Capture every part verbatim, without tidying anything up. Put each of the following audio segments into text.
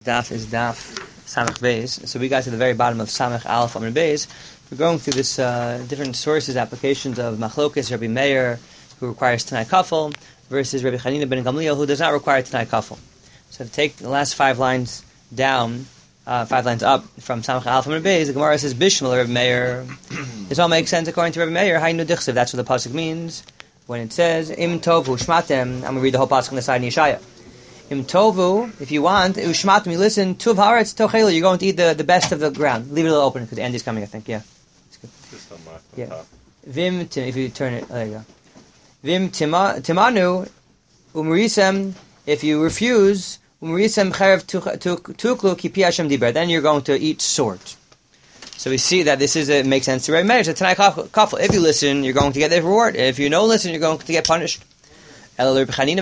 daf is daf Samach Beis. So we got to the very bottom of Samach Aleph Amud Beis. We're going through this uh, different sources, applications of Machlokes, Rabbi Meir, who requires Tanai Kafel, versus Rabbi Chanina ben Gamliel, who does not require Tanai Kafel. So to take the last five lines down, uh, five lines up from Samach Aleph Amud Beis, the Gemara says Bishmal Rabbi Meir. This all makes sense according to Rabbi Meir. Haynu dichsev. That's what the pasuk means when it says Im Tovu Shmatem. I'm going to read the whole pasuk on the side in Yeshaya. Im Tovu, if you want, Ushmatem, you listen, Tuv Haaretz Tochelu, you're going to eat the, the best of the ground. Leave it a little open because Andy's coming, I think, yeah. Just on my Yeah. top. Vim, tim, if you turn it, there you go. Vim tima- Timanu, Umrisem, if you refuse, Umrisem Cherev Tuklu Kipi Hashem Diber, then you're going to eat sword. So we see that this is a, makes sense to Rabbi Meir. So Tanai Kafel, if you listen, you're going to get the reward. If you don't listen, you're going to get punished. Why does he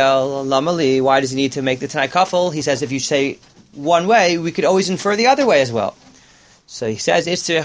need to make the Tanai Kafel? He says if you say one way, we could always infer the other way as well. So he says,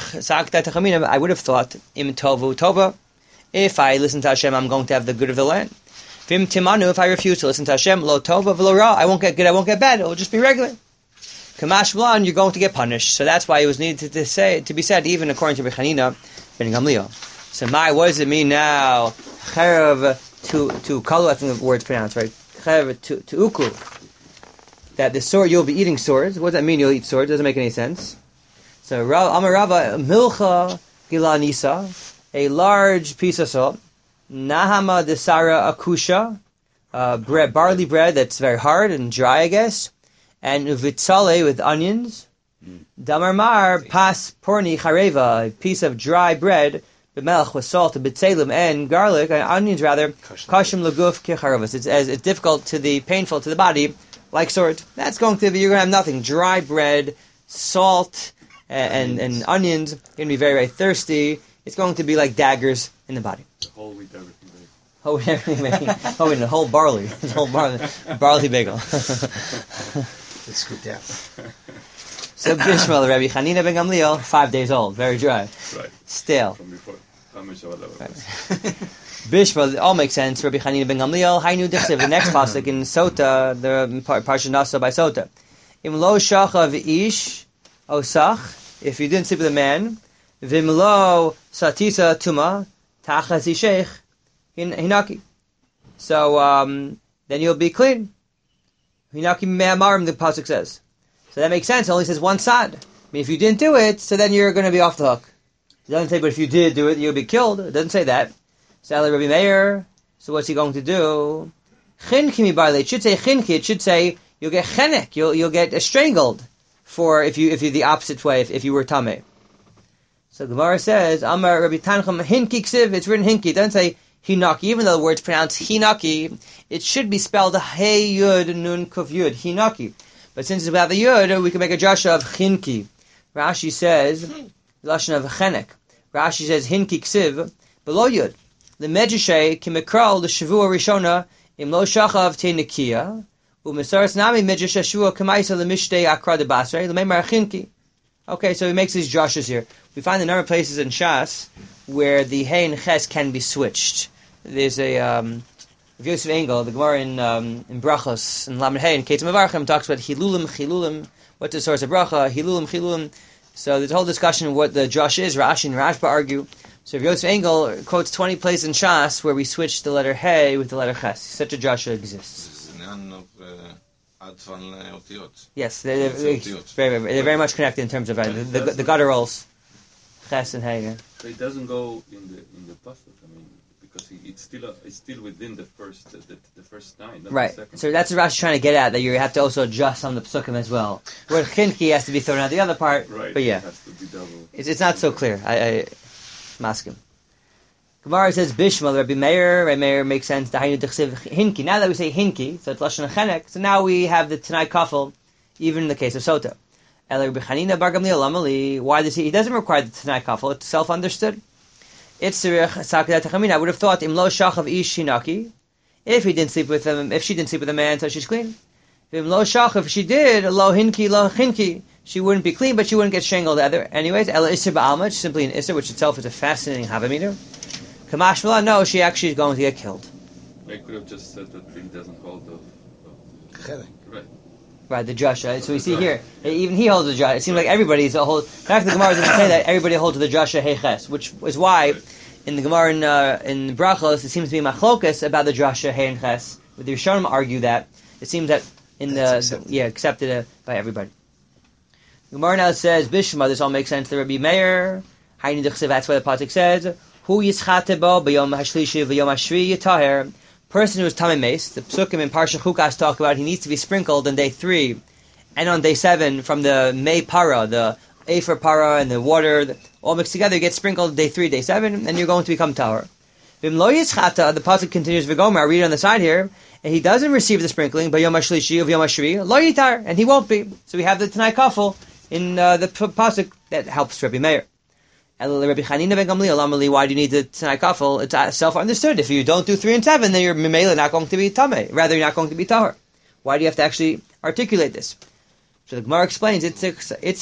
I would have thought, Im Tovu Tova, if I listen to Hashem, I'm going to have the good of the land. Vim Timanu, if I refuse to listen to Hashem, Lo Tova V'lo Ra, I won't get good, I won't get bad, it will just be regular. Kamash V'lan, you're going to get punished. So that's why it was needed to, say to be said, even according to Rabbi Chanina ben Gamliel. So my, what does it mean now? Cherev to to kalu, I think the word's pronounced right. Cherev to to uklu. That the sword, you'll be eating swords. What does that mean? You'll eat swords? Doesn't make any sense. So Amar Rava milcha gilanisa, a large piece of salt. Nahama desara akusha, uh, bread, barley bread that's very hard and dry, I guess. And uvitzale with onions. Damar mar pas porni chareva, a piece of dry bread. B'melech with salt, b'tzelim, and garlic, and onions rather. Kashim laguf kicharavas. It's as it's difficult to the painful to the body, like sword. That's going to be you're going to have nothing. Dry bread, salt, and and, and onions. You're going to be very very thirsty. It's going to be like daggers in the body. The whole wheat everything bagel. Whole wheat everything bagel. Oh, and the whole barley, the whole barley, barley bagel. Let's scoop down. So Bishmal, Rabbi Chanina ben Gamliel, five days old, very dry, Right. stale. From before. Right. Bishma, it all makes sense. Rabbi Chanina ben Gamliel, Hainu Dichsev, the next pasuk in Sota, the Parsha Nasa by Sota. Im lo shachav ish osach, if you didn't sleep with a man, vim lo satisa tuma tachas isheich hinaki. So um, then you'll be clean. Hinaki me'amarim, the pasuk says. So that makes sense. It only says one side. I mean, if you didn't do it, so then you're going to be off the hook. It doesn't say, but if you did do it, you'll be killed. It doesn't say that. So Rabbi Meir, so what's he going to do? Chinki mi barley. It should say chinki. It should say you'll get chenek. You'll you'll get uh, strangled for if you if you the opposite way if, if you were tameh. So Gemara says Amar Rabbi Tanchum hinki ksiv. It's written hinki. It doesn't say hinaki. Even though the word's pronounced hinaki, it should be spelled hey yud nun kuf yud hinaki. But since it's without the yud, we can make a jasha of chinki. Rashi says. Lashon of chenek. Rashi says hinki ksiv below yud. The medrashay kimekral the shavua rishona im lo shachav te nikia umesaras nami medrash shavua kamaisa lemishtei akra de basrei lememar chinki. Okay, so he makes these drashas here. We find a number of places in Shas where the hey and ches can be switched. There's a um, Yosef Engel, the Gemara in um, in Brachos in Lamed Hey in Ketzim Avarchim talks about hilulim chilulim. What's the source of bracha? Hilulim chilulim. So there's a whole discussion of what the drush is. Rashi and Rashba argue. So Yosef Engel quotes twenty places in Shas where we switch the letter Hey with the letter Ches. Such a drasha exists. Yes, they're, they're, they're, very, they're very much connected in terms of uh, the, the, the gutturals. Ches and Hey. Yeah. So it doesn't go in the in the pasuk. I mean, because it's still it's still within the first the, the, the first nine. Not Right. The second. So that's what Rashi trying to get at, that you have to also adjust on the psukim as well. Where chinki has to be thrown out the other part. Right. But yeah, It has to be double. it's, it's not so clear. I, I maskim. Gemara says Bishmal Rabbi Meir. Rabbi Meir makes sense. Dahainu dichsev hinki. Now that we say hinki, so it's lashon chenek. So now we have the Tanai Kafel, even in the case of Sota. El Rabbi Chanina bar Gamliel Amali. Why does he? He doesn't require the Tanai Kafel. It's self-understood. It's I would have thought im lo shachav ish hinaki. If he didn't sleep with him, if she didn't sleep with a man, so she's clean. Im lo shachav, if she did, lo hinki lo hinki, she wouldn't be clean, but she wouldn't get strangled either. Anyways, el isser ba'alma, simply an isser, which itself is a fascinating havameter. Kamash Mila, no, she actually is going to get killed. I could have just said that he doesn't hold of. of Chenek. right. Right, the drasha. So we see here, even he holds the drasha. It seems like everybody's a whole. In fact, the Gemara doesn't say that everybody holds to the drasha heiches, which is why in the Gemara in, uh, in Brachos it seems to be machlokas about the drasha heiches. But the Rishonim argue that it seems that in the accepted. yeah accepted uh, by everybody. The Gemara now says Bishma. This all makes sense to Rabbi Meir. That's why the pasuk says Hu yischatebo b'yom hashlishi v'yom hashvi yitaher. Person who is tamei meis, the psukim in Parsha Chukas talk about he needs to be sprinkled on day three and on day seven from the mei para, the afer para and the water, the, all mixed together. You get sprinkled day three, day seven, and you're going to become tahor. V'im lo yischata, the pasuk continues v'gomer. I read it on the side here, and he doesn't receive the sprinkling by yom hashlishi of yom hashvi lo yitar, and he won't be. So we have the Tanai Kafel in uh, the pasuk that helps Rabbi Meir. Rabbi Chanina ben Gamliel, Amali, why do you need the Tanai Kafel? It's self-understood. If you don't do three and seven, then you're Mimela not going to be Tameh. Rather, you're not going to be Tahor. Why do you have to actually articulate this? So the Gemara explains, it's a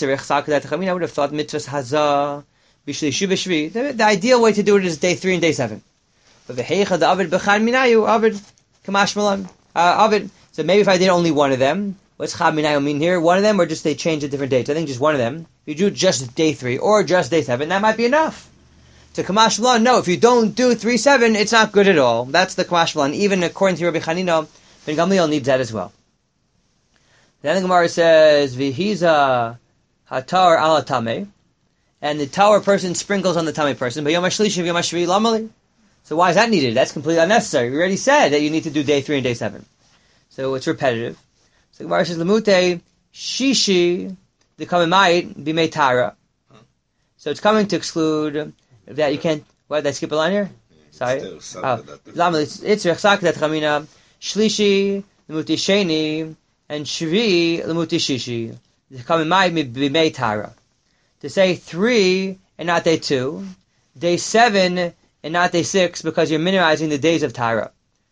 I would have thought mitzvahs hazah, b'shlishu b'shvi. The, the ideal way to do it is day three and day seven. But the heicha, the avid b'chan minayu, avid, kamash malam, avid. So maybe if I did only one of them, what's chad minayu mean here? One of them, or just they change at different dates? I think just one of them. If you do just day three or just day seven, that might be enough. To Kamash Malan, no, if you don't do three seven, it's not good at all. That's the Kamash Malan. Even according to Rabbi Chanina, Ben Gamliel needs that as well. Then the Gemara says, Vihiza hatar ala tameh, and the tower person sprinkles on the tameh person. But Yom HaShlishi Yom HaShvi lamali. So why is that needed? That's completely unnecessary. We already said that you need to do day three and day seven. So it's repetitive. So the Gemara says, Lamute shishi the kamimait b'mei tara. So it's coming to exclude that you can't. What did I skip a line here? Sorry. Lama it's it's rechsak that chamina shlishi lemuti sheni and shvi lemuti shishi. The kamimait b'mei tara. To say three and not day two, day seven and not day six because you're minimizing the days of tara.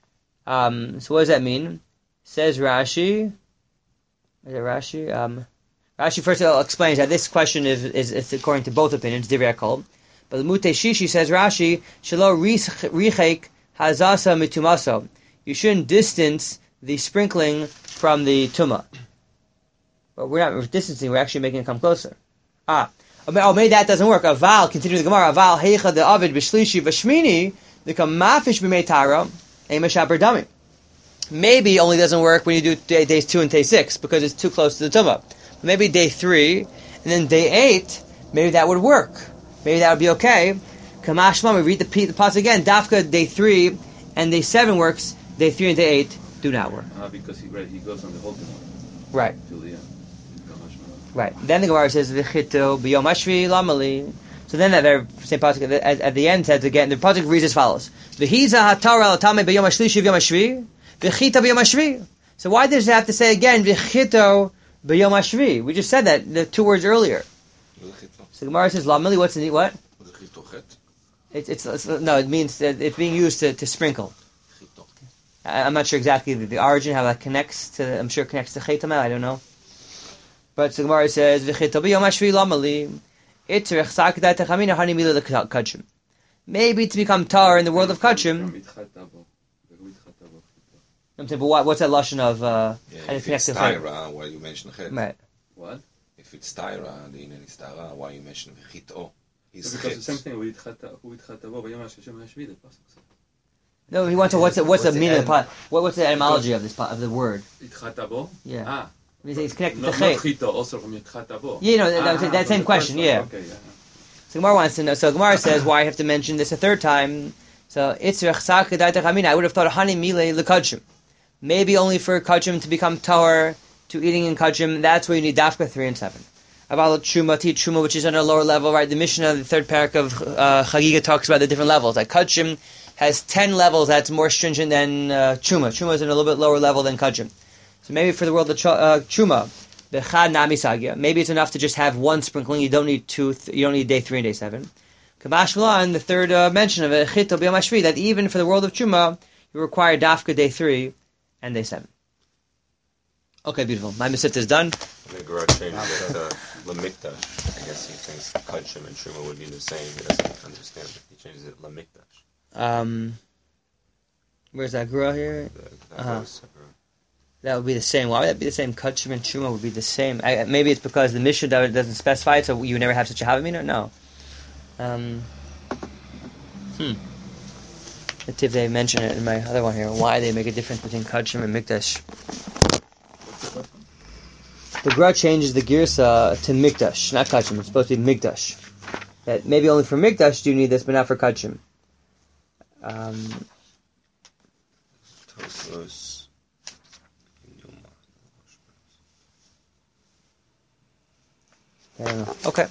Um, so what does that mean? Says Rashi. Is it Rashi? Um. Rashi first of all explains that this question is, is, is according to both opinions, Divrei Kol. But the Mute Shishi says Rashi, Shelo Richek Hazasa Mitumaso. You shouldn't distance the sprinkling from the Tuma. But we're not distancing, we're actually making it come closer. Ah. Oh, maybe that doesn't work. Aval, continue the Gemara, Aval Heicha the Avid B'Shlishi V'Shmini, the Kamafish B'Mei Tara, Emashaper Dami. Maybe it only doesn't work when you do day, days two and day six, because it's too close to the Tumah. Maybe day three, and then day eight, maybe that would work. Maybe that would be okay. Kamashma, we read the, the pause again. Dafka, day three, and day seven works. Day three and day eight do not work. Uh, because he, right, he goes on the whole thing. Right. Till the end. Right. Then the Gemara says, V'chito b'yom hashvi lamali. So then that very same pasuk at, at the end says again, the pasuk reads as follows. V'hiza hatar al tameh b'yom hashlishi v'yom hashvi. V'chita b'yom hashvi. So why does it have to say again, V'chito b'yom hashvi? We just said that, the two words earlier. So the Gemara says, lamali, what's the what? It's, it's, it's, no, it means that it's being used to, to sprinkle. I, I'm not sure exactly the, the origin, how that connects to, I'm sure it connects to Chaitamel, I don't know. But the Gemara says, V'chita b'yom hashvi lamali. Maybe to become tar in the world of Kachim. But what, what's that lashon of? Uh, yeah, if it's Tyra, why you mention Chet? Right. What? If it's Tyra, the Inen is Tyra, why you mention V'chito? He's because the same thing with Itchatabo, b'yom hashvi the pasuk says. No, he wants to. What's the, what's, what's the meaning of the pot? What, what's the etymology of this of the word? Itchatabo. Yeah. Ah. It's connected no, to Chet. Not Chito, also from Itchatabo. Yeah, you know, that, ah, that, that same question. Yeah. Okay, yeah. So Gemara wants to know. So Gemara says, why I have to mention this a third time? So it's I would have thought hani mile lekachim. Maybe only for kachim to become tahor to eating in kachim. That's where you need dafka three and seven. Aval truma ti truma, which is on a lower level, right? The Mishnah, the third parak of uh, Chagiga talks about the different levels. Like kachim has ten levels. That's more stringent than uh, truma. Truma is in a little bit lower level than kachim. So maybe for the world of ch- uh, truma, bechad nami sagya. Maybe it's enough to just have one sprinkling. You don't need two. Th- you don't need day three and day seven. Kabash V'lan, the third uh, mention of it, chito b'yom hashvi, that even for the world of truma, you require dafka day three and day seven. Okay, beautiful. My mitzvah is done. The Gemara changed it to Lamikdash. I guess he thinks Kachim and Truma would be the same. He doesn't understand it. He changes it Lamikdash. Um, where's that Gura here? The, that Uh-huh. goes, uh, That would be the same. Why would that be the same? Kachim and Truma would be the same. I, maybe it's because the Mishnah doesn't specify it, so you would never have such a Havamina? No. Um, hmm. Let's see if they mention it in my other one here. Why they make a difference between Kachim and Mikdash. The Gra changes the Girsa to Mikdash, not Kachim. It's supposed to be Mikdash. That maybe only for Mikdash do you need this, but not for Kachim. Um... I don't know. Okay.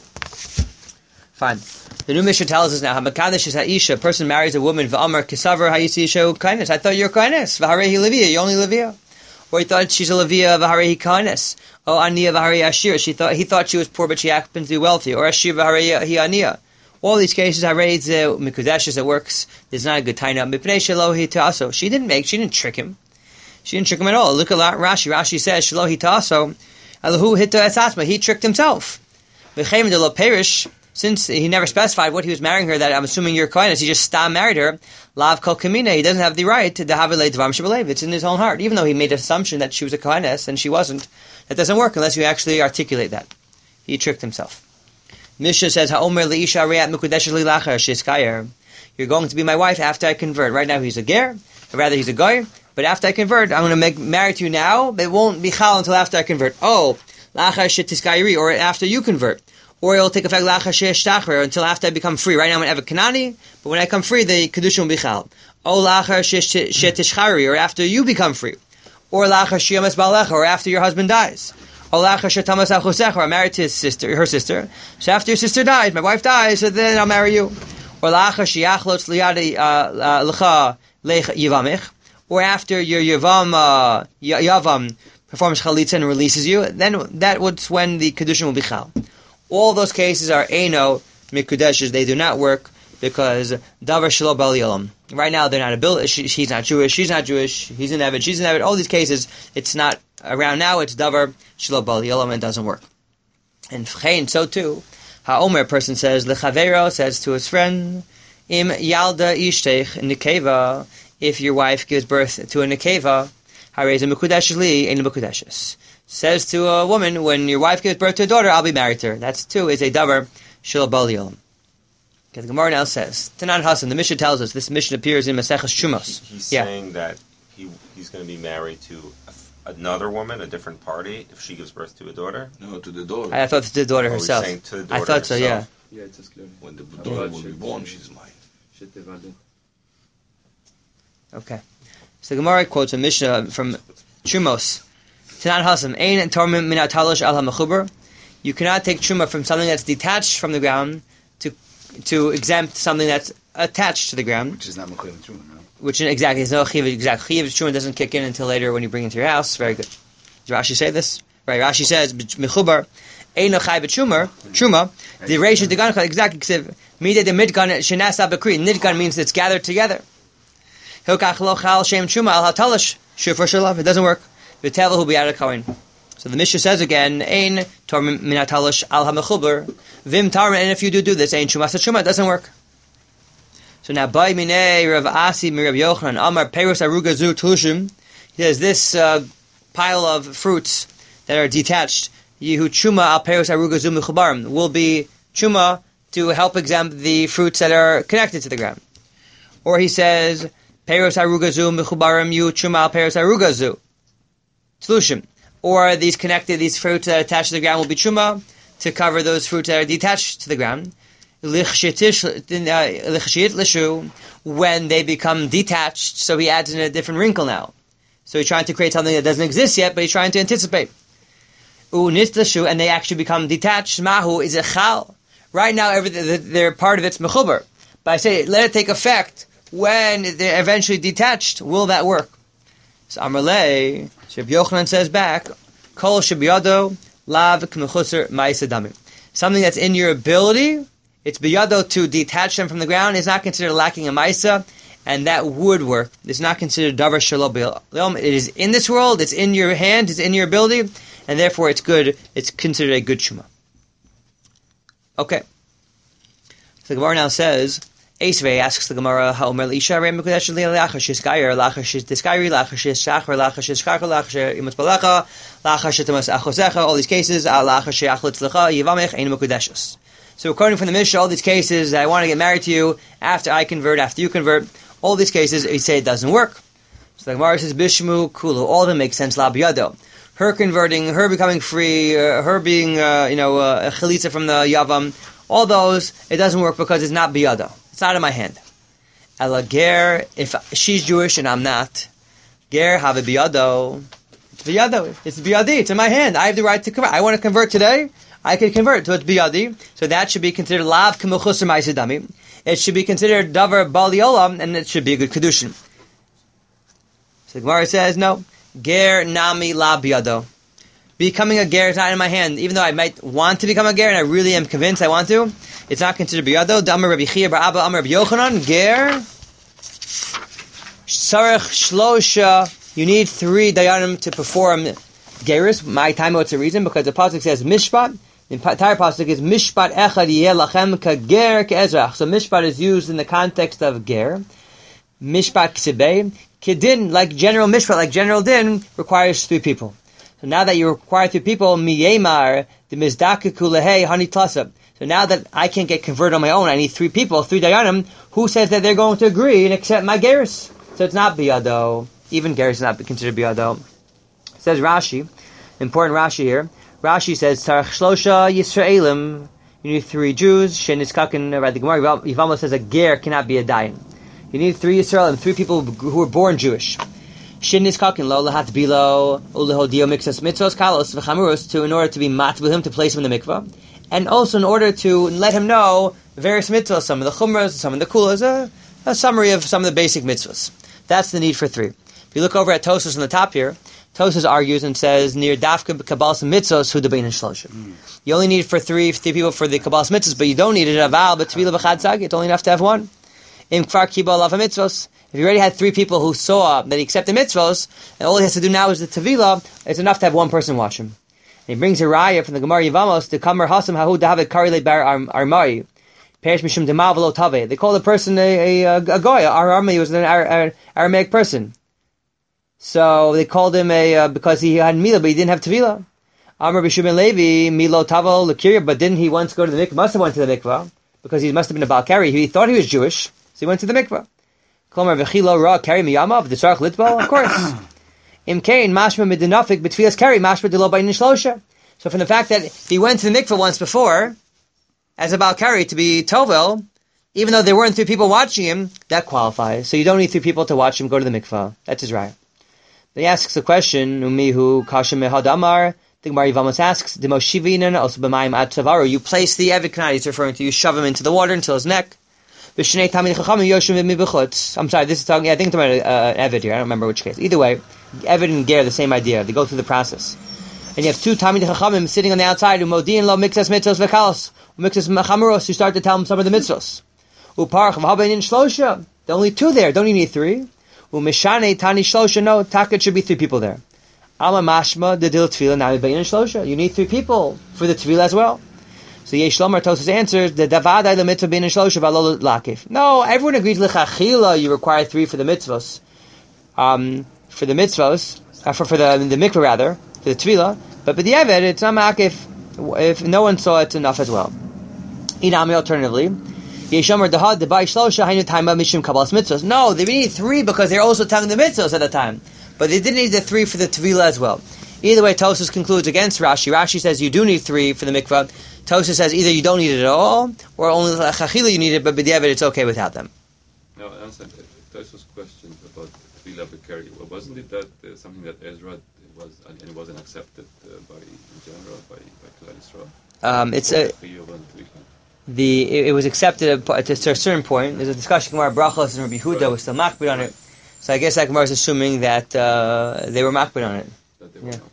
Fine. The new Mishnah tells us now, Hamakadesh is Ha'isha, a person marries a woman, V'amar Kisavar Ha'isi Isha Kindness. I thought you're kindness. V'harehi Livia, you only Livia. Or he thought she's a Livia, V'harehi kindness. Oh, Aniya V'harehi Ashir. She thought, he thought she was poor, but she happens to be wealthy. Or Ashir V'harehi Aniya. All these cases, Harehi Mikudesh, it works. There's not a good taina. Mipnei Shalohi Ta'aso. She didn't make, she didn't trick him. She didn't trick him at all. Look at Rashi. Rashi says, Shalohi Ta'aso. Alahu Hitta Esatma. He tricked himself. V'cheim de lo perish. Since he never specified what he was marrying her, that I'm assuming you're kindness, he just stam married her. Lav kol kamina. He doesn't have the right to have a dvam shebelev. It's in his own heart. Even though he made an assumption that she was a kindness and she wasn't, that doesn't work unless you actually articulate that. He tricked himself. Mishnah says, Ha'omer leisha re'at mekudeshes li lachar sheskayer. You're going to be my wife after I convert. Right now he's a ger, or rather he's a goy. But after I convert, I'm going to make marry to you now, but it won't be chal until after I convert. Oh, lachar shetiskayri, or after you convert. Or it'll take effect lachar she'eshtachrer, until after I become free. Right now I'm an Evet Kanani, but when I come free, the kedusha will be chal. Oh, lachar she'tishchari, or after you become free. Or lachar she'yamas ba'alecha, or after your husband dies. Or lachar she'tamas achusecha, or I'm married to his sister, her sister. So after your sister dies, my wife dies, so then I'll marry you. Or lachar she'yachlotz liyadi lecha lech yivamich. Or after your Yavam, uh, Yavam performs Chalitza and releases you, then that was when the Kedushin will be Chal. All those cases are Eino Mikudeshes. They do not work because Davar Shelo Bal Yolam. Right now they're not a bill. She, she's not Jewish. She's not Jewish. He's an Evid. She's an Evid. All these cases, it's not around now. It's Davar Shelo Bal Yolam, and it doesn't work. And V'chein, so too, HaOmer person says, Lechavero says to his friend, Im Yalda Ishteich Nikeva. If your wife gives birth to a nekeva, harei mekudesh li ein mekudeshes. Says to a woman, when your wife gives birth to a daughter, I'll be married to her. That's too is a davar shel bal yolam. Okay, the Gemara now says, Tanan Hassan, the Mishnah tells us, this Mishnah appears in Maseches Shumos. He's yeah. saying that he he's going to be married to a, another woman, a different party, if she gives birth to a daughter. No, to the daughter. I thought to the daughter Oh, he's herself. saying to the daughter I thought so, yeah. herself. Yeah, it's as clear. When the daughter will be born, she's mine. Okay. So the Gemara quotes a Mishnah from Trumos. Tanan Hassan, Ein tormim min atalosh al ha'mechuber. You cannot take truma from something that's detached from the ground to to exempt something that's attached to the ground. Which is not Mechuyev Truma, no? Which exactly is no chiv. Exactly, chiv truma doesn't kick in until later when you bring it to your house. Very good. Does Rashi say this? Right. Rashi says mechuber ein no chai b'truma. Truma. The reish of the gun exactly ksiv midei the midgan shenasa b'kri. Nidgan means it's gathered together. Hilkach lo chal shem truma al hatalish shufar shalav. It doesn't work. V'tevel will be out of kohen. So the Mishnah says again, ein tor min hatalish al hamechuber vim tar. And if you do do this, ein truma truma. It doesn't work. So now by minei Rav Asi mi Rav Yochanan Amar Peros Aruga Zu Tlushim. He says this uh, pile of fruits that are detached, Yehu Truma Al Peros Aruga Zu Mechubarim, will be Truma to help exempt the fruits that are connected to the ground. Or he says Peros Aruga Zu Mechubarim Yehu Truma Al Peros Aruga Zu Tlushim. Or these connected, these fruits that are attached to the ground will be Truma to cover those fruits that are detached to the ground. When they become detached, so he adds in a different wrinkle now. So he's trying to create something that doesn't exist yet, but he's trying to anticipate. And they actually become detached. Mahu is a chal. Right now, everything, they're part of its mechuber. But I say, let it take effect when they're eventually detached. Will that work? So Amarle, Sheb Yochanan says back, Kol Shebiyado Lav K'mechusar Ma'asadamim. Something that's in your ability. It's biyado to detach them from the ground. It's not considered lacking a maisa, and that would work. It's not considered davar shelo b'yom. It is in this world. It's in your hand. It's in your ability, and therefore it's good. It's considered a good shuma. Okay. So the Gemara now says, Esvei asks the Gemara, "Ha'omer l'isha rei mekudesh li la'achar she's gayer, la'achar she's disgayer, la'achar she's shachar, la'achar she's shachar, la'achar she'imus balecha, la'achar she'temas achosecha." All these cases, la'achar she'achlitz lecha yivamech ein mekudeshes. So according from the Mishnah, all these cases, I want to get married to you after I convert, after you convert, all these cases, we say it doesn't work. So the Gemara says, Bishmu Kulu, all of them make sense, La Biyado. Her converting, her becoming free, uh, her being, uh, you know, uh, a chalitza from the Yavam, all those, it doesn't work because it's not Biyado. It's not in my hand. Ela Ger, if she's Jewish and I'm not, Ger have a Biyado. It's Biyado. It's Biyadi. It's in my hand. I have the right to convert. I want to convert today. I can convert to it's Biyadi. So that should be considered Lav Kemuchus Ma'asidami. It should be considered Davar Bali Olam, and it should be a good Kedushin. So the Gemara says, no. Ger Nami La Biyado. Becoming a ger is not in my hand. Even though I might want to become a ger, and I really am convinced I want to, it's not considered biyado. Damar Rabbi Chia bar Abba Amar Rabbi Yochanan, ger sarich shlosha. You need three dayanim to perform gerus. My time, what's the reason? Because the pasuk says mishpat. The entire pasuk is mishpat echad yeh lachem ka ger ke'ezrach. So mishpat is used in the context of ger. Mishpat ksibei. Kedin, like general mishpat, like general din, requires three people. So now that you require three people, miyemar, the mizdakaku lehei hani tlasa. So now that I can't get converted on my own, I need three people, three dayanim, who says that they're going to agree and accept my gerus. So it's not biyado. Even gerus is not considered biyado. Says Rashi, important Rashi here. Rashi says, Tarach shlosha Yisraelim, you need three Jews, sheniskakin, right, the Gemara, Yivama says a ger cannot be a dayan. You need three Yisraelim, three people who were born Jewish. Shin niskakin lo lahat bilo ulehodio mixas mitzvos kalos v'chamurus, to in order to be matbil him, to place him in the mikvah, and also in order to let him know various mitzvos, some of the chumras, some of the kulas, a, a summary of some of the basic mitzvos. That's the need for three. If you look over at Tosfos on the top here, Tosfos argues and says near dafka kabbalas mitzvos hu debein shloshim. You only need for three three people for the kabbalas mitzvos, but you don't need it aval but tvila b'chad tzagi. It's only enough to have one. Im kfar kibal alav mitzvos. If you already had three people who saw that he accepted mitzvos, and all he has to do now is the tevila, it's enough to have one person watch him. And he brings a raya from the Gemara Yevamos to Kamar Hasam Hahu David Karile Bar Armai. Perish Mishum Demal Velo Tave. They call the person a, a, a goy. Our army was an Ar, Ar, Aramaic person. So they called him a, uh, because he had Mila, but he didn't have tevila. Amar B'Shimon Levi, Milo Tavo L'Kirya, but didn't he once go to the mikvah? Must have went to the mikvah, because he must have been a Balkari. He thought he was Jewish, so he went to the mikvah. Of course. Im kain mashma midinafik betfilas kari mashma delo by nishlosha. So from the fact that he went to the mikveh once before as a balkari to be tovel, even though there weren't three people watching him, that qualifies. So you don't need three people to watch him go to the mikveh. That's his right. Then he asks the question, Umihu kashem mehadamar. The Gemara Yevamos asks, Demoshivinan also b'mayim ad tzavaru. You place the eviknai. He's referring to you shove him into the water until his neck. I'm sorry, this is talking, yeah, I think it's about uh, Evid here, I don't remember which case. Either way, Evid and Ger, the same idea, they go through the process. And you have two Talmidei Chachamim sitting on the outside, Umodin lo mixas mitzvos v'kalos, mixas chamuros, you start to tell them some of the mitzvos. Uparach v'habein shlosha, the only two there, don't you need three? Umishane tani shlosha, no, taka should be three people there. Ala mashma the dil tefillah nami bein shlosha, you need three people for the tefillah as well. So Yesh Lomar Tosfos answers the Davadai the mitzvah bin shlosha v'alo lakif. No, everyone agrees l'chachila. You require three for the mitzvos, um, for the mitzvos, uh, for for the the mikvah rather, for the tefillah. But but the Eved, it's not makif. If no one saw, it's enough as well. Inami alternatively, Yesh Lomar Dahad the Bai Shlosha Hainu Taima Mishum Kabbalas mitzvos. No, they need three because they're also telling the mitzvos at the time, but they didn't need the three for the tefillah as well. Either way, Tosfos concludes against Rashi. Rashi says you do need three for the mikvah. Tosfos says either you don't need it at all, or only chachila you need it, but b'diavad it's okay without them. Now, answer Tosfos' question about tefillah b'kari. Well, wasn't it that uh, something that Ezra was and it wasn't accepted uh, by in general by by Klal Yisrael? Um, it's a the it, it was accepted to a certain point. There's a discussion where Brachos and Rabbi Huda was still makbid on it. So I guess that Gemara is assuming that uh, they were makbid on it. That they were yeah.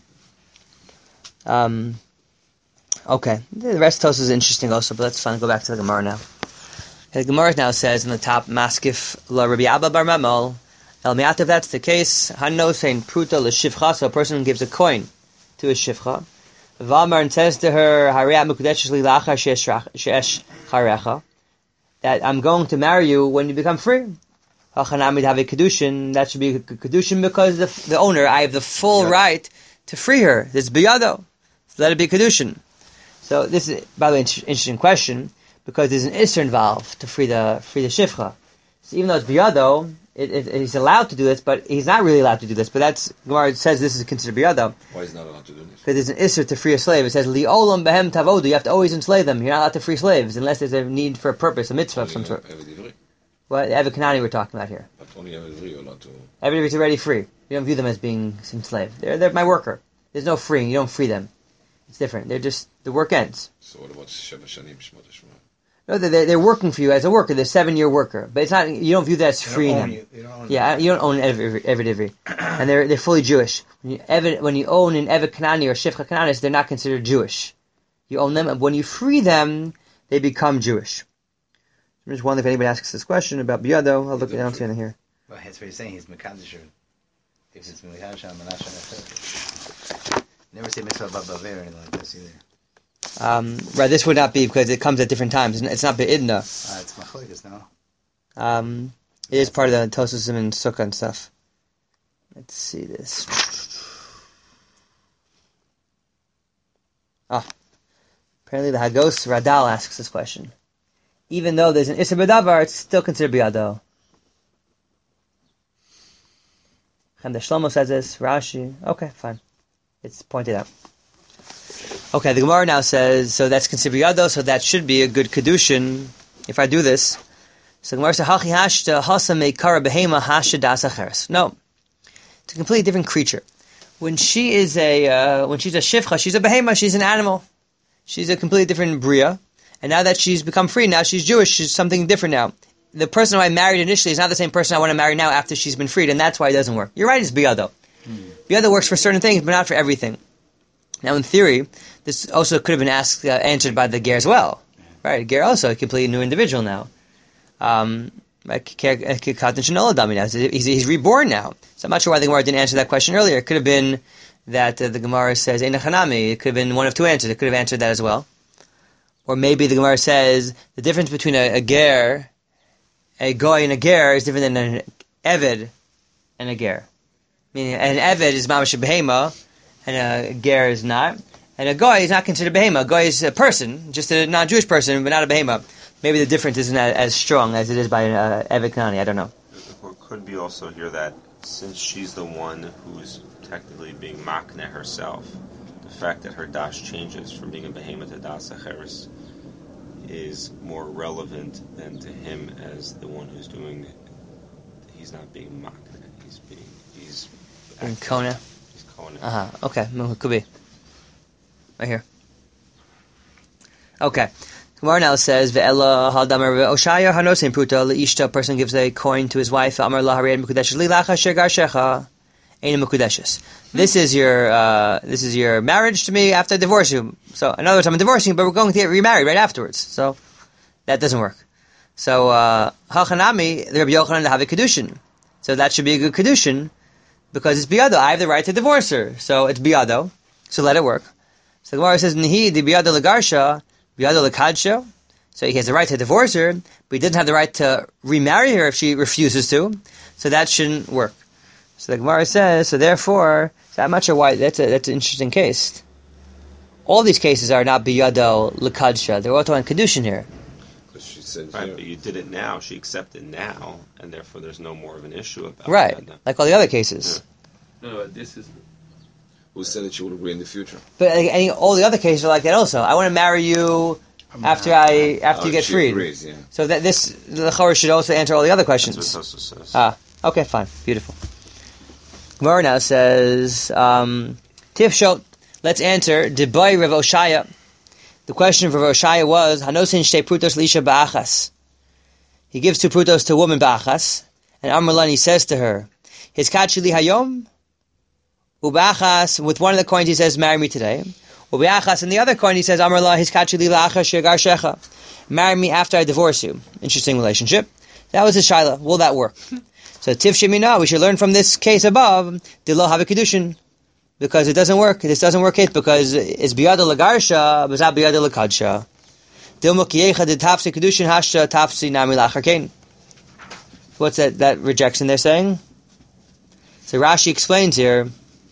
Um. Okay, the rest of Tosfos is interesting also, but let's fine, go back to the Gemara now. The Gemara now says on the top, Maskif la Rabbi Abba bar Mamel, El Me'at, if that's the case, Hanno saying Pruta l'shivcha, so a person gives a coin to a shivcha, Valmar and says to her, Hariyat mukudeshes li lacha she'esh charecha, that I'm going to marry you when you become free. Hachanami to have a kedushin, that should be a kedushin because the, the owner, I have the full Yeah. right to free her. This is biyado. So let it be kedushin. So this is, by the way, an interesting question because there's an isser involved to free the free the shifcha. So even though it's biyado, it, it, he's allowed to do this, but he's not really allowed to do this. But that's Gemara says this is considered biyado Why is he not allowed to do this? because there's an isser to free a slave. It says li'olam behem tavodu. You have to always enslave them. You're not allowed to free slaves unless there's a need for a purpose, a mitzvah of some sort. Eved Ivri. What Evid Kanani we're talking about here. But only Eved Ivri, you're allowed to... Everybody's already free. You don't view them as being enslaved. They're they're my worker. There's no freeing. You don't free them. It's different. They're just the work ends. So what about Sheva Shanim Shmot Shmot? No, they're they're working for you as a worker. They're a seven year worker, but it's not. You don't view that as They don't freeing own them. you. They don't own Yeah, you don't own Evid Ivri, and they're they're fully Jewish. When you Evid, when you own an Evid Kanani or Shifcha Kananis, they're not considered Jewish. You own them, and when you free them, they become Jewish. I'm just wondering if anybody asks this question about Biyado. I'll look it down to in here. Well, that's what he's saying. He's Mekadosh. If it's Mekadosh, Menashe, never say mitzvah babaver or anything like this either. Um, right, this would not be because it comes at different times. It's not Be'idna. Uh, it's machlokas now. Um, it is part of the Tosusim and Sukkah and stuff. Let's see this. Ah, apparently the Hagos Radal asks this question. Even though there's an Issa B'davar, it's still considered Biyado. Chemda Shlomo says this, Rashi. Okay, fine. It's pointed out. Okay, the Gemara now says, so that's considered Biyado, so that should be a good Kedushin if I do this. So the Gemara says, Hachi hashta hasa meikara behema hasha das acheres. No. It's a completely different creature. When she is a, uh, when she's a shifcha, she's a behema, she's an animal. She's a completely different bria. And now that she's become free, now she's Jewish, she's something different now. The person who I married initially is not the same person I want to marry now after she's been freed, and that's why it doesn't work. You're right, it's biyado. Hmm. Biyado works for certain things, but not for everything. Now, in theory, this also could have been asked, uh, answered by the ger as well. Right, a ger also a completely new individual now. Um, he's, he's reborn now. So I'm not sure why the Gemara didn't answer that question earlier. It could have been that uh, the Gemara says, Ein Hanami. It could have been one of two answers. It could have answered that as well. Or maybe the Gemara says the difference between a, a ger, a goy and a ger is different than an eved and a ger. Meaning an eved is mamash behema, and a ger is not. And a goy is not considered behema. A goy is a person, just a non-Jewish person, but not a behema. Maybe the difference isn't as, as strong as it is by an uh, eved kanani. I don't know. Or could be also here that since she's the one who's technically being makneh herself, the fact that her dash changes from being a behema to das acheres is more relevant than to him as the one who's doing it. He's not being makneh. He's being he's In Kona. He's Kona. Uh huh. Okay, it could be right here. Okay. Gemara now says, "Ve'ela hadamer ve'oshaya hanosim pruta leishta." A person gives a coin to his wife. Amar lahared mekudeshes lilacha shegar shecha. This is your uh, this is your marriage to me after I divorce you. So in other words, I'm divorcing you, but we're going to get remarried right afterwards. So that doesn't work. So hachanami, the Rabbi Yochanan to have a kedushin. So that should be a good kedushin because it's biyado. I have the right to divorce her, so it's biyado. So let it work. So the Gemara says, "Nihi the biyado legarsha, biyado lekadsha." So he has the right to divorce her, but he doesn't have the right to remarry her if she refuses to. So that shouldn't work. So the Gemara says, so therefore, so I'm not sure why, that's a, that's an interesting case. All these cases are not biyado lekadsha, they're also on kedushin here. Because she said, Right, yeah. but you did it now. She accepted now, and therefore there's no more of an issue about Right, that. like all the other cases. No, no, this is Who said that she would agree in the future? But like, any, all the other cases are like that also. I want to marry you after I after Oh, you get she freed. agrees, yeah. So that this, the Chorah should also answer all the other questions. That's what Tosa says. Ah, okay, fine, beautiful. Gemara now says, um, Tifshot, let's answer, Debay Rav Oshaya. The question of Rav Oshaya was, Hanosin shtei prutos lisha ba'achas. He gives two prutos to a woman ba'achas, and Amrlan, says to her, His kachili hayom, uba'achas, with one of the coins he says, marry me today. Uba'achas, and the other coin he says, Amrlan, his kachili la'achas shegar shecha. Marry me after I divorce you. Interesting relationship. That was his shaila. Will that work? So Tif Shemina, we should learn from this case above, Dilo have a kedushin, because it doesn't work. This doesn't work it because it's biyada lagarsha, but it's not biyada lakadsha. Dilma kiyecha de tafsi kedushin hashta tafsi nami lachar kain. What's that, that rejection they're saying? So Rashi explains here.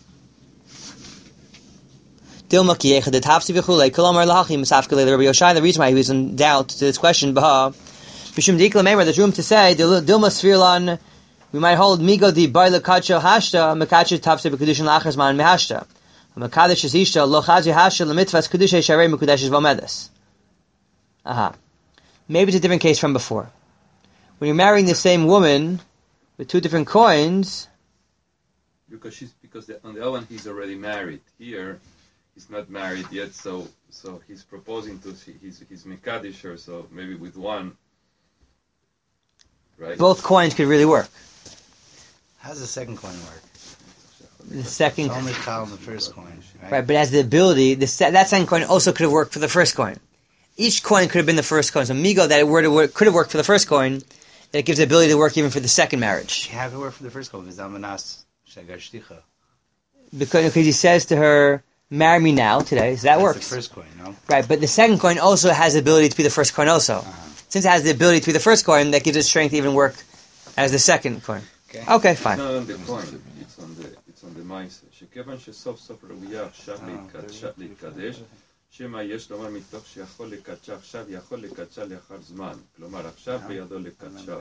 Dilma kiyecha de tafsi v'chulei kolomar lahachi misafkelei Rabbi Yoshai. The reason why he was in doubt to this question, Baha, Bishum Dikla Meimer, there's room to say Dilma Svirlan. We might hold migo di baila kacho hashta mekacho tafsi b'kedushin lachar man mehashta. Mekadosh is ishta lo chazi hashta lemitvas kedushay sharei mekudesh vomedes. Aha. Maybe it's a different case from before. When you're marrying the same woman with two different coins, because she's because the, on the other one he's already married. Here, he's not married yet, so so he's proposing to he's he's mekadosh her. So maybe with one, right? Both coins could really work. How does the second coin work? The second It's only called the first coin, right? Right, but it has the ability, the se- that second coin also could have worked for the first coin. Each coin could have been the first coin. So migo that it were to work, could have worked for the first coin, that it gives the ability to work even for the second marriage. How could it work for the first coin? V'zamanas shagar shticha. Because, because he says to her, marry me now, today, so that That's works. the first coin, no? Right, but the second coin also has the ability to be the first coin also. Uh-huh. Since it has the ability to be the first coin, that gives it strength to even work as the second coin. Okay. Okay, fine. It's not on the coin. It's on the it's on the ma'aseh. שכיוון שסוף סוף ראויה עכשיו להתקדש, שמא יש לומר מתוך שיכול לקדשה עכשיו, יכול לקדשה לאחר זמן. כלומר, עכשיו בידו לקדשה,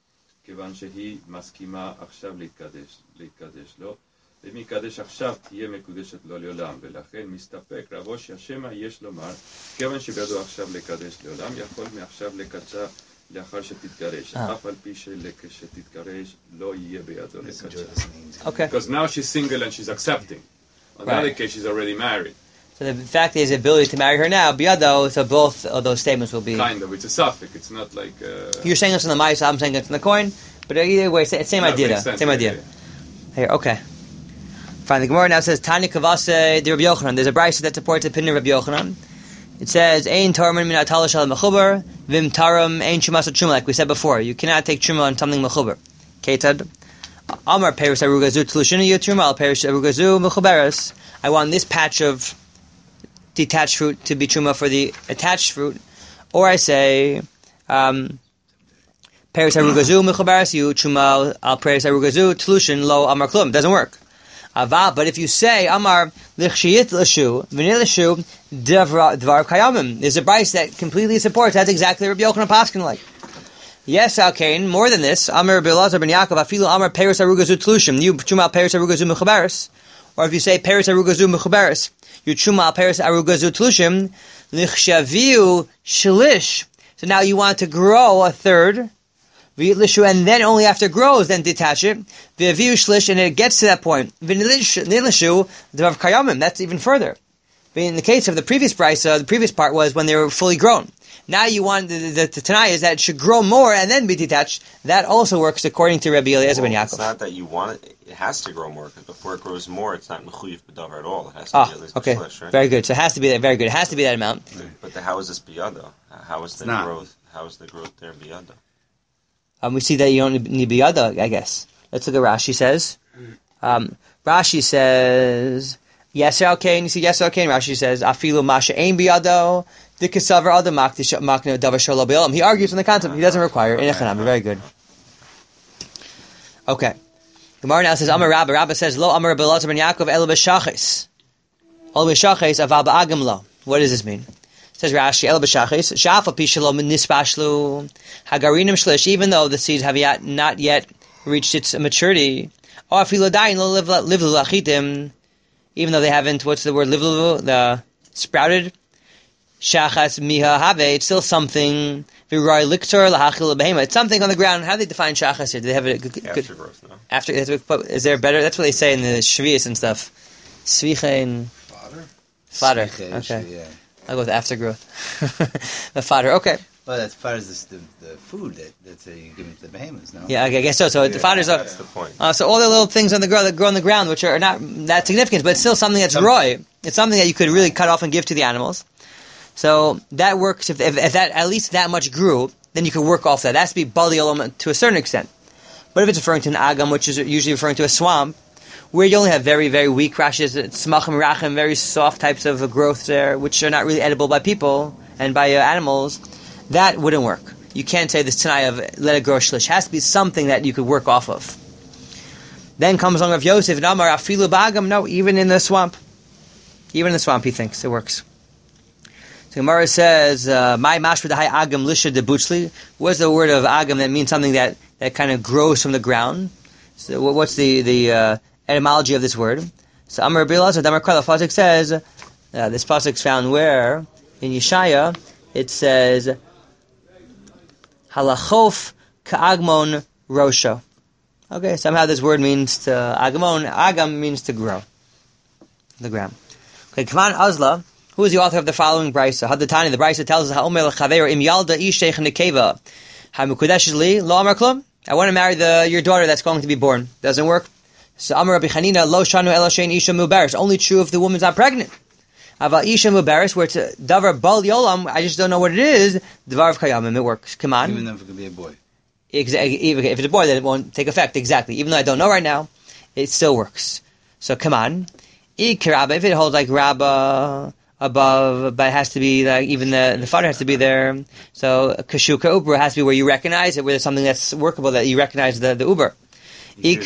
כיוון שהיא מסכימה עכשיו להתקדש, להתקדש לו. ואם יקדש עכשיו, תהיה מקודשת לו לעולם. ולכן מסתפק רבו שהשמא יש לומר, כיוון שבידו עכשיו לקדש לעולם, יכול מעכשיו לקדשה לאחר שתתגרש. אף על פי שתתגרש לא יהיה בידו לקדשה. Okay. Because now she's single and she's accepting. On the Right. other case, she's already married. So the fact is the ability to marry her now, biyado, so both of those statements will be... Kind of. It's a suffix. It's not like... Uh, You're saying it's on the mice, I'm saying it's on the coin, but either way, sa- same no, idea. makes sense, Same yeah, idea. yeah. Here, okay. Fine, the Gemara now says, Tani Kavase de Rabbi Yochanan. There's a brayso that supports the opinion of Rabbi Yochanan. It says, Ein Tarman min atala shal mechuber, vim taram ein chumas chuma, like we said before. You cannot take chuma on something mechuber. Ketad. Amar peris arugazu tlushina yutruma, al peris arugazu mechuberes. I want this patch of detached fruit to be truma for the attached fruit. Or I say, um, peris arugazu mechuberes, you truma, al peris arugazu tlushin lo amar klum. Doesn't work. Ava, but if you say Amar lichshiyit l'shu v'nei l'shu dvar dvar kayamim, there's a brayso that completely supports. That's exactly Rabbi Yochanan Paskin like. Yes, Alkain. More than this, Amar Rabbi Elazar ben Yaakov afilu Amar peris arugazu tlushim. You chuma al peris arugazu mechuberes, or if you say peris arugazu mechuberes, you chuma al peris arugazu tlushim lichshaviu shlish. So now you want to grow a third. And then only after it grows, then detach it. And it gets to that point. That's even further. In the case of the previous brayso, the previous part was when they were fully grown. Now you want the, the, the Tanai is that it should grow more and then be detached. That also works according to Rabbi Eliezer ben Well, Yaakov. it's not that you want it; it has to grow more because before it grows more, it's not mechuyev b'davar at all. It has to Ah, be at least okay, flesh, right? very good. So it has to be that. Very good. It has to be that amount. But the, how is this biyada? How is the not. growth? How is the growth there biyada? Um, we see that you don't need biyada, I guess. Let's look at Rashi says. Um, Rashi says, yes, okay. You see, yes, okay. Rashi says, afilu masha ein biyado, dikasavar adam makna davar sholo b'olam. He argues on the concept. He doesn't require it. Very good. Okay. Gemara now says, Amar Rabba. Rabba says, lo Amar Rabbi Elazar ben Yaakov el b'shachis. El b'shachis aval ba'agam lo. What does this mean? Says Rashi, El b'shachis, Shafa pishalom nispashlu, Hagarinim shlish, even though the seeds have yet, not yet reached its maturity, or afiladayin lo livlu lachitim, even though they haven't, what's the word, livlu, the sprouted, Shachas miha have, it's still something, Virai liktor lahachil behema, it's something on the ground. How do they define shachas here? Do they have a good, good After growth, no? after, is there better, that's what they say in the Shvius and stuff. Svicha and Fodder? fodder, Svicha, okay. Yeah. I'll go with aftergrowth. The fodder, okay. Well, that's part of this, the, the food that, that uh, you give them to the behemoths, no? Yeah, I guess so. So the fodders are, That's the point. uh, so all the little things on the ground that grow on the ground, which are not that significant, but it's still something that's roy. It's something that you could really cut off and give to the animals. So that works. If, if, if that at least that much grew, then you could work off that. That has to be bali olam to a certain extent. But if it's referring to an agam, which is usually referring to a swamp, where you only have very, very weak rashes, smachim rachim, very soft types of growth there, which are not really edible by people, and by uh, animals, that wouldn't work. You can't say this Tanai of let it grow shlish. It has to be something that you could work off of. Then comes along Rav Yosef and Amar afilu ba'agam. No, even in the swamp. Even in the swamp, he thinks it works. So Gemara says, "My mashma dehai agam lisha de butzli." What's the word of agam that means something that, that kind of grows from the ground? So what's the the uh, etymology of this word? So Amar Bilas or Damar Kala Pasuk says, uh, this pasuk found where in Yeshaya it says, "Halachof ka'agmon rosho." Okay, somehow this word means to agamon. Agam means to grow, the ground. Okay, Kaman Azla, who is the author of the following brisa? Hadatani, the brisa tells us, "Ha'omer l'chaver im yalda isheich nekeva, ha'mukudesh li lo amar klum." I want to marry the your daughter that's going to be born. Doesn't work. So Amar Rabbi Chanina lo shanu ela shein isha mubaris. Only true if the woman's not pregnant. Ava isha mubaris, where it's a davar bal yolam. I just don't know what it is. Davar of kayamim. It works. Come on. Even if it could be a boy. Exactly. If it's a boy, then it won't take effect. Exactly. Even though I don't know right now, it still works. So come on. If it holds like Rabba above, but it has to be like even the the father has to be there. So kashuka ubra has to be where you recognize it, where there's something that's workable that you recognize the the uber. Even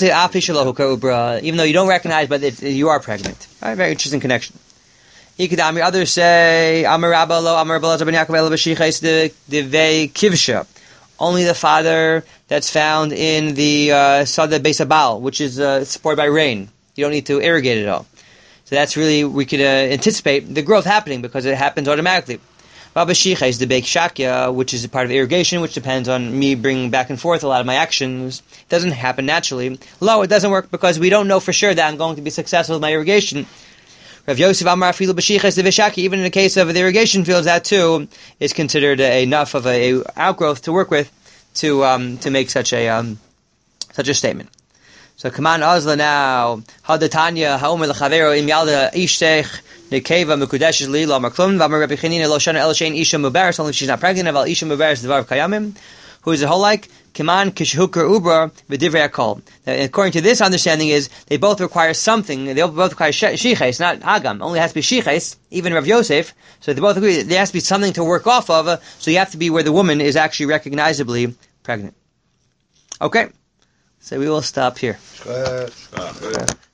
though you don't recognize, but it, you are pregnant. All right, very interesting connection. Others say Amar Rabba lo Amar Balazar ben Yaakov ela b'shichais de devei kivsha. Only the father that's found in the uh, Sada Beis Abal, which is uh, supported by rain. You don't need to irrigate it all. So that's really, we could uh, anticipate the growth happening because it happens automatically. Baba Shicha is the Beik Shakya, which is a part of irrigation, which depends on me bringing back and forth a lot of my actions. It doesn't happen naturally. Lo, it doesn't work because we don't know for sure that I'm going to be successful with my irrigation. Rav Yosef Amar Afilu B'Shicha is the Vishaki. Even in the case of the irrigation fields, that too is considered a, enough of a, a outgrowth to work with to um, to make such a um, such a statement. So come on, Azla now. Hadatanya haomer lechavero im yalda ishtech nekeva mekudesh li lo maklum v'amar Rabbi Chanina lo shana el shein isha mubaris. Only if she's not pregnant, aval isha mubaris devar kayamim. Who is a whole like? Kiman kishhuker ubra v'divrei akol. According to this understanding, is they both require something. They both require shiches, not agam. Only has to be shiches. Even Rav Yosef. So they both agree. There has to be something to work off of. So you have to be where the woman is actually recognizably pregnant. Okay. So we will stop here. Shkaya.